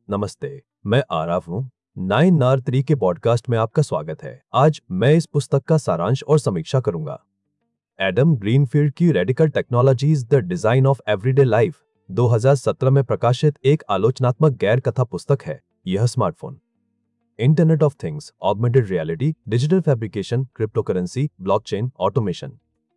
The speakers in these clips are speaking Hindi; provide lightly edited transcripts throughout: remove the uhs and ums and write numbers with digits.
नमस्ते, मैं आरव हूँ। 9R3 के पॉडकास्ट में आपका स्वागत है। आज मैं इस पुस्तक का सारांश और समीक्षा करूंगा। एडम ग्रीनफील्ड की radical technologies the design of everyday life 2017 में प्रकाशित एक आलोचनात्मक गैर कथा पुस्तक है। यह smartphone, internet of things, augmented reality, digital fabrication, cryptocurrency, blockchain, automation,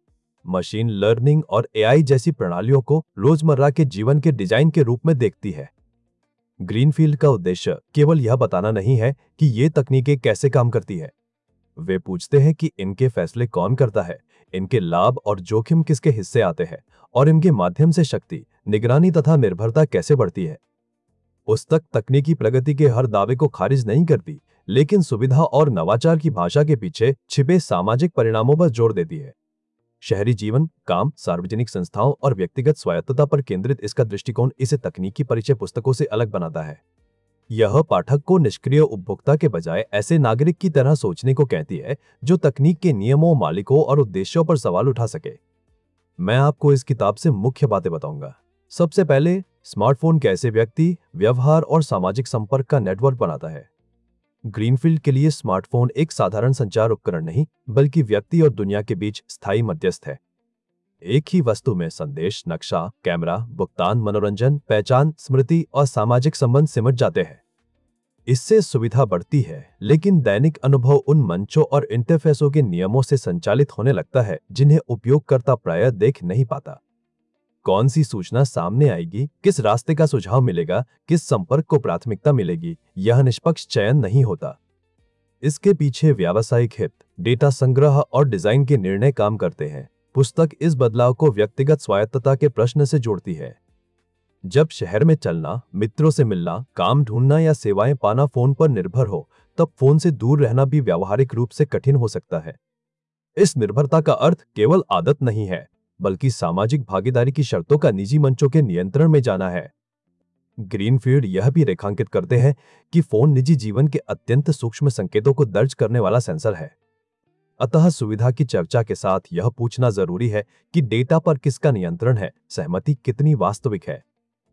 machine learning और एआई जैसी प्रणालियों को रोजमर्रा के जीवन के डिजाइन के रूप में देखती है। ग्रीनफील्ड का उद्देश्य केवल यह बताना नहीं है कि ये तकनीकें कैसे काम करती है। वे पूछते हैं कि इनके फैसले कौन करता है, इनके लाभ और जोखिम किसके हिस्से आते हैं और इनके माध्यम से शक्ति, निगरानी तथा निर्भरता कैसे बढ़ती है। पुस्तक तकनीकी प्रगति के हर दावे को खारिज नहीं करती, लेकिन सुविधा और नवाचार की भाषा के पीछे छिपे सामाजिक परिणामों पर जोर देती है। शहरी जीवन, काम, सार्वजनिक संस्थाओं और व्यक्तिगत स्वायत्तता पर केंद्रित इसका दृष्टिकोण इसे तकनीकी परिचय पुस्तकों से अलग बनाता है। यह पाठक को निष्क्रिय उपभोक्ता के बजाय ऐसे नागरिक की तरह सोचने को कहती है जो तकनीक के नियमों, मालिकों और उद्देश्यों पर सवाल उठा सके। मैं आपको इस किताब से मुख्य बातें बताऊंगा। सबसे पहले, स्मार्टफोन कैसे व्यक्ति, व्यवहार और सामाजिक संपर्क का नेटवर्क बनाता है। ग्रीनफील्ड के लिए स्मार्टफोन एक साधारण संचार उपकरण नहीं, बल्कि व्यक्ति और दुनिया के बीच स्थायी मध्यस्थ है। एक ही वस्तु में संदेश, नक्शा, कैमरा, भुगतान, मनोरंजन, पहचान, स्मृति और सामाजिक संबंध सिमट जाते हैं। इससे सुविधा बढ़ती है, लेकिन दैनिक अनुभव उन मंचों और इंटरफेसों के नियमों से संचालित होने लगता है जिन्हें उपयोगकर्ता प्रायः देख नहीं पाता। कौन सी सूचना सामने आएगी, किस रास्ते का सुझाव मिलेगा, किस संपर्क को प्राथमिकता मिलेगी, यह निष्पक्ष चयन नहीं होता। इसके पीछे व्यावसायिक हित, डेटा संग्रह और डिजाइन के निर्णय काम करते हैं। पुस्तक इस बदलाव को व्यक्तिगत स्वायत्तता के प्रश्न से जोड़ती है। जब शहर में चलना, मित्रों से मिलना, काम ढूंढना या सेवाएं पाना फोन पर निर्भर हो, तब फोन से दूर रहना भी व्यावहारिक रूप से कठिन हो सकता है। इस निर्भरता का अर्थ केवल आदत नहीं है, बल्कि सामाजिक भागीदारी की शर्तों का निजी मंचों के नियंत्रण में जाना है। ग्रीनफील्ड यह भी रेखांकित करते हैं कि फोन निजी जीवन के अत्यंत सूक्ष्म संकेतों को दर्ज करने वाला सेंसर है। अतः सुविधा की चर्चा के साथ यह पूछना जरूरी है कि डेटा पर किसका नियंत्रण है, सहमति कितनी वास्तविक है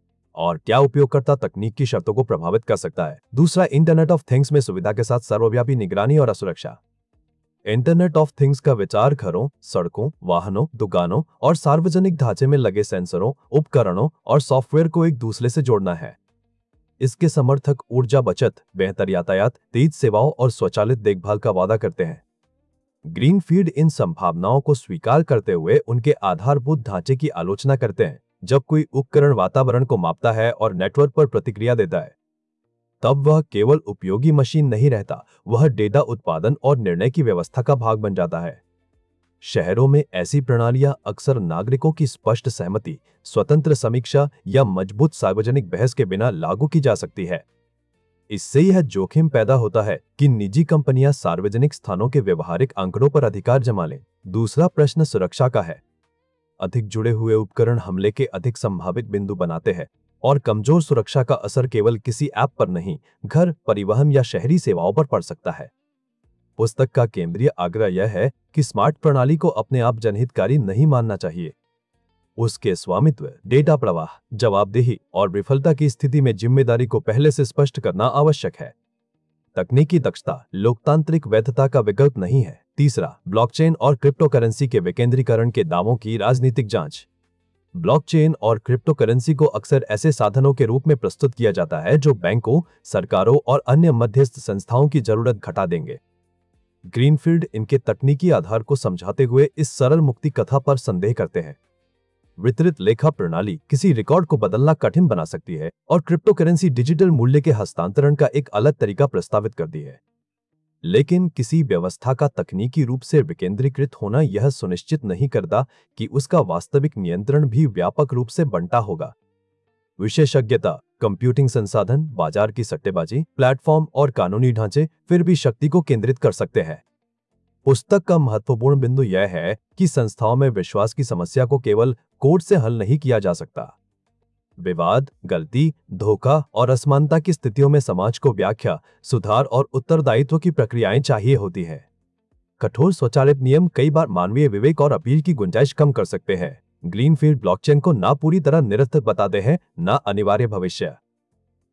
और क्या उपयोगकर्ता तकनीक की शर्तों को प्रभावित कर सकता है। दूसरा, इंटरनेट ऑफ थिंग्स में सुविधा के साथ सर्वव्यापी निगरानी और सुरक्षा। इंटरनेट ऑफ थिंग्स का विचार घरों, सड़कों, वाहनों, दुकानों और सार्वजनिक ढांचे में लगे सेंसरों, उपकरणों और सॉफ्टवेयर को एक दूसरे से जोड़ना है। इसके समर्थक ऊर्जा बचत, बेहतर यातायात, तेज सेवाओं और स्वचालित देखभाल का वादा करते हैं। ग्रीनफील्ड इन संभावनाओं को स्वीकार करते हुए उनके आधारभूत ढांचे की आलोचना करते हैं। जब कोई उपकरण वातावरण को मापता है और नेटवर्क पर प्रतिक्रिया देता है, तब वह केवल उपयोगी मशीन नहीं रहता, वह डेटा उत्पादन और निर्णय की व्यवस्था का भाग बन जाता है। शहरों में ऐसी प्रणालियां अक्सर नागरिकों की स्पष्ट सहमति, स्वतंत्र समीक्षा या मजबूत सार्वजनिक बहस के बिना लागू की जा सकती है। इससे यह जोखिम पैदा होता है कि निजी कंपनियां सार्वजनिक स्थानों के व्यवहारिक आंकड़ों पर अधिकार जमा लें। दूसरा प्रश्न सुरक्षा का है। अधिक जुड़े हुए उपकरण हमले के अधिक संभावित बिंदु बनाते हैं और कमजोर सुरक्षा का असर केवल किसी ऐप पर नहीं, घर, परिवहन या शहरी सेवाओं पर पड़ सकता है। पुस्तक का केंद्रीय आग्रह यह है कि स्मार्ट प्रणाली को अपने आप जनहितकारी नहीं मानना चाहिए। उसके स्वामित्व, डेटा प्रवाह, जवाबदेही और विफलता की स्थिति में जिम्मेदारी को पहले से स्पष्ट करना आवश्यक है। तकनीकी दक्षता लोकतांत्रिक वैधता का विकल्प नहीं है। तीसरा, ब्लॉकचेन और क्रिप्टोकरेंसी के विकेंद्रीकरण के दावों की राजनीतिक जांच। ब्लॉकचेन और क्रिप्टोकरेंसी को अक्सर ऐसे साधनों के रूप में प्रस्तुत किया जाता है जो बैंकों, सरकारों और अन्य मध्यस्थ संस्थाओं की जरूरत घटा देंगे। ग्रीनफील्ड इनके तकनीकी आधार को समझाते हुए इस सरल मुक्ति कथा पर संदेह करते हैं। वितरित लेखा प्रणाली किसी रिकॉर्ड को बदलना कठिन बना सकती है और क्रिप्टोकरेंसी डिजिटल मूल्य के हस्तांतरण का एक अलग तरीका प्रस्तावित करती है। लेकिन किसी व्यवस्था का तकनीकी रूप से विकेंद्रीकृत होना यह सुनिश्चित नहीं करता कि उसका वास्तविक नियंत्रण भी व्यापक रूप से बंटा होगा। विशेषज्ञता, कंप्यूटिंग संसाधन, बाजार की सट्टेबाजी, प्लेटफॉर्म और कानूनी ढांचे फिर भी शक्ति को केंद्रित कर सकते हैं। पुस्तक का महत्वपूर्ण बिंदु यह है कि संस्थाओं में विश्वास की समस्या को केवल कोर्ट से हल नहीं किया जा सकता। विवाद, गलती, धोखा और असमानता की स्थितियों में समाज को व्याख्या, सुधार और उत्तरदायित्व की प्रक्रियाएं चाहिए होती है। कठोर स्वचालित नियम कई बार मानवीय विवेक और अपील की गुंजाइश कम कर सकते हैं। ग्रीनफील्ड ब्लॉकचेन को ना पूरी तरह निरर्थक बताते हैं, ना अनिवार्य भविष्य।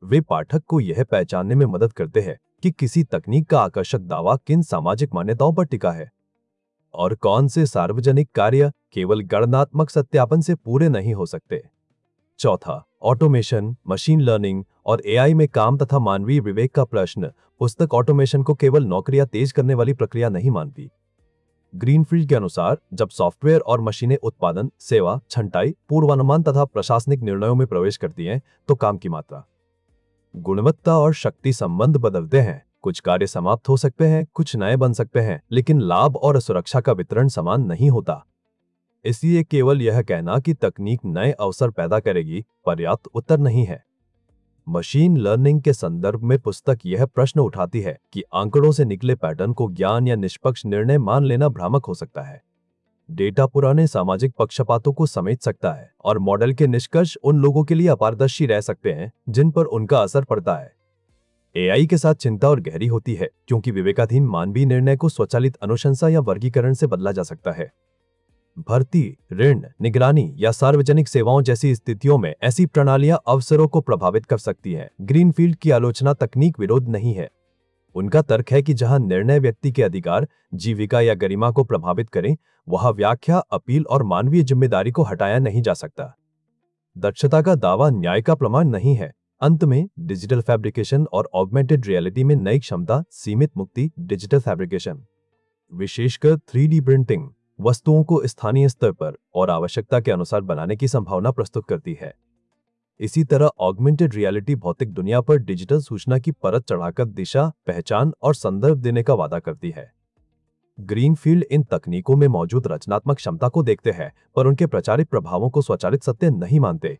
वे पाठक को यह पहचानने में मदद करते हैं कि किसी तकनीक का आकर्षक दावा किन सामाजिक मान्यताओं पर टिका है और कौन से सार्वजनिक कार्य केवल गणनात्मक सत्यापन से पूरे नहीं हो सकते। चौथा, ऑटोमेशन, मशीन लर्निंग और एआई में काम तथा मानवीय विवेक का प्रश्न। पुस्तक ऑटोमेशन को केवल नौकरियां तेज करने वाली प्रक्रिया नहीं मानती। ग्रीनफील्ड के अनुसार जब सॉफ्टवेयर और मशीनें उत्पादन, सेवा, छंटाई, पूर्वानुमान तथा प्रशासनिक निर्णयों में प्रवेश करती हैं, तो काम की मात्रा, गुणवत्ता और शक्ति संबंध बदलते हैं। कुछ कार्य समाप्त हो सकते हैं, कुछ नए बन सकते हैं, लेकिन लाभ और सुरक्षा का वितरण समान नहीं होता। इसलिए केवल यह कहना कि तकनीक नए अवसर पैदा करेगी पर्याप्त उत्तर नहीं है। मशीन लर्निंग के संदर्भ में पुस्तक यह प्रश्न उठाती है कि आंकड़ों से निकले पैटर्न को ज्ञान या निष्पक्ष निर्णय मान लेना भ्रामक हो सकता है। डेटा पुराने सामाजिक पक्षपातों को समेट सकता है और मॉडल के निष्कर्ष उन लोगों के लिए अपारदर्शी रह सकते हैं जिन पर उनका असर पड़ता है। एआई के साथ चिंता और गहरी होती है क्योंकि विवेकाधीन मानवीय निर्णय को स्वचालित अनुशंसा या वर्गीकरण से बदला जा सकता है। भर्ती, ऋण, निगरानी या सार्वजनिक सेवाओं जैसी स्थितियों में ऐसी प्रणालियां अवसरों को प्रभावित कर सकती हैं। ग्रीनफील्ड की आलोचना तकनीक विरोध नहीं है। उनका तर्क है कि जहां निर्णय व्यक्ति के अधिकार, जीविका या गरिमा को प्रभावित करें, वहां व्याख्या, अपील और मानवीय जिम्मेदारी को हटाया नहीं जा सकता। दक्षता का दावा न्याय का प्रमाण नहीं है। अंत में, डिजिटल फैब्रिकेशन और ऑगमेंटेड रियलिटी में नई क्षमता, सीमित मुक्ति, डिजिटल फैब्रिकेशन, विशेषकर 3D प्रिंटिंग, वस्तुओं को स्थानीय स्तर पर और आवश्यकता के अनुसार बनाने की संभावना प्रस्तुत करती है। इसी तरह ऑगमेंटेड रियलिटी भौतिक दुनिया पर डिजिटल सूचना की परत चढ़ाकर दिशा, पहचान और संदर्भ देने का वादा करती है। ग्रीनफील्ड इन तकनीकों में मौजूद रचनात्मक क्षमता को देखते हैं, पर उनके प्रचारित प्रभावों को स्वचालित सत्य नहीं मानते।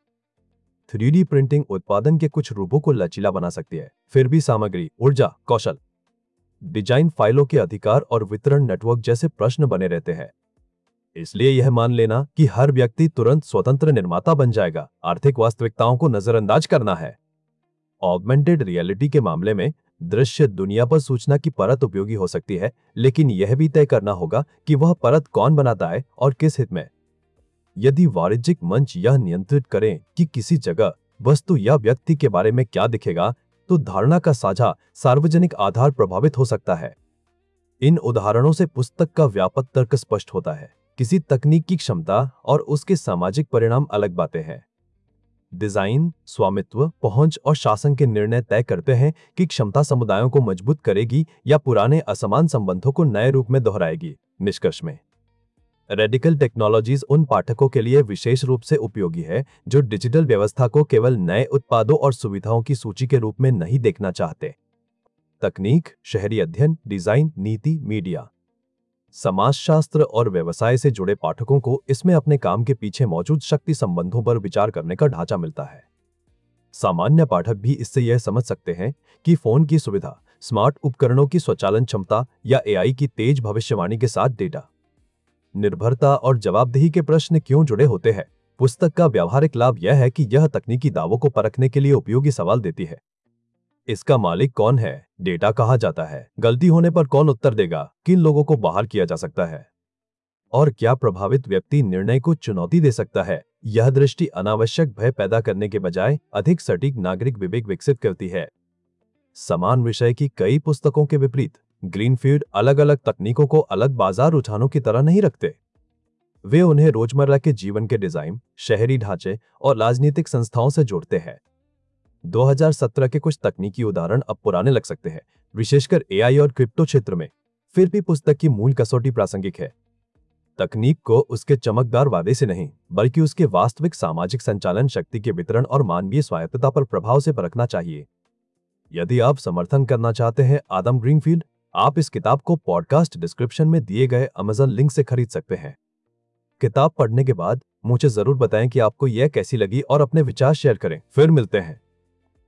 3D प्रिंटिंग उत्पादन के कुछ रूपों को लचीला बना सकती है, फिर भी सामग्री, ऊर्जा, कौशल, डिजाइन, फाइलों के अधिकार और वितरण नेटवर्क जैसे प्रश्न बने रहते हैं। इसलिए यह मान लेना कि हर व्यक्ति तुरंत स्वतंत्र निर्माता बन जाएगा, आर्थिक वास्तविकताओं को नजरअंदाज करना है। ऑगमेंटेड रियलिटी के मामले में दृश्य दुनिया पर सूचना की परत उपयोगी हो सकती है, लेकिन यह भी तय करना होगा कि वह परत कौन बनाता है और किस हित में। यदि वाणिज्यिक मंच यह नियंत्रित करें कि किसी जगह, वस्तु या व्यक्ति के बारे में क्या दिखेगा, तो धारणा का साझा सार्वजनिक आधार प्रभावित हो सकता है। इन उदाहरणों से पुस्तक का व्यापक तर्क स्पष्ट होता है। किसी तकनीक की क्षमता और उसके सामाजिक परिणाम अलग बातें हैं। डिजाइन, स्वामित्व, पहुंच और शासन के निर्णय तय करते हैं कि क्षमता समुदायों को मजबूत करेगी या पुराने असमान संबंधों को नए रूप में दोहराएगी। निष्कर्ष में, रेडिकल टेक्नोलॉजीज उन पाठकों के लिए विशेष रूप से उपयोगी है जो डिजिटल व्यवस्था को केवल नए उत्पादों और सुविधाओं की सूची के रूप में नहीं देखना चाहते। तकनीक, शहरी अध्ययन, डिजाइन, नीति, मीडिया, समाजशास्त्र और व्यवसाय से जुड़े पाठकों को इसमें अपने काम के पीछे मौजूद शक्ति संबंधों पर विचार करने का ढांचा मिलता है। सामान्य पाठक भी इससे यह समझ सकते हैं कि फोन की सुविधा, स्मार्ट उपकरणों की स्वचालन क्षमता या एआई की तेज भविष्यवाणी के साथ डेटा निर्भरता और जवाबदेही के प्रश्न क्यों जुड़े होते हैं। पुस्तक का व्यावहारिक लाभ यह है कि यह तकनीकी दावों को परखने के लिए उपयोगी सवाल देती है। इसका मालिक कौन है, डेटा कहाँ जाता है, गलती होने पर कौन उत्तर देगा, किन लोगों को बाहर किया जा सकता है और क्या प्रभावित व्यक्ति निर्णय को चुनौती दे सकता है। यह दृष्टि अनावश्यक भय पैदा करने के बजाय अधिक सटीक नागरिक विवेक विकसित करती है। समान विषय की कई पुस्तकों के विपरीत ग्रीनफील्ड अलग अलग तकनीकों को अलग बाजार रुझानों की तरह नहीं रखते। वे उन्हें रोजमर्रा के जीवन के डिजाइन, शहरी ढांचे और राजनीतिक संस्थाओं से जोड़ते हैं। 2017 के कुछ तकनीकी उदाहरण अब पुराने लग सकते हैं, विशेषकर एआई और क्रिप्टो क्षेत्र में, फिर भी पुस्तक की मूल कसौटी प्रासंगिक है। तकनीक को उसके चमकदार वादे से नहीं, बल्कि उसके वास्तविक सामाजिक संचालन, शक्ति के वितरण और मानवीय स्वायत्तता पर प्रभाव से परखना चाहिए। यदि आप समर्थन करना चाहते हैं आदम ग्रीनफील्ड, आप इस किताब को पॉडकास्ट डिस्क्रिप्शन में दिए गए अमेज़न लिंक से खरीद सकते हैं। किताब पढ़ने के बाद मुझे जरूर बताएं कि आपको यह कैसी लगी और अपने विचार शेयर करें। फिर मिलते हैं।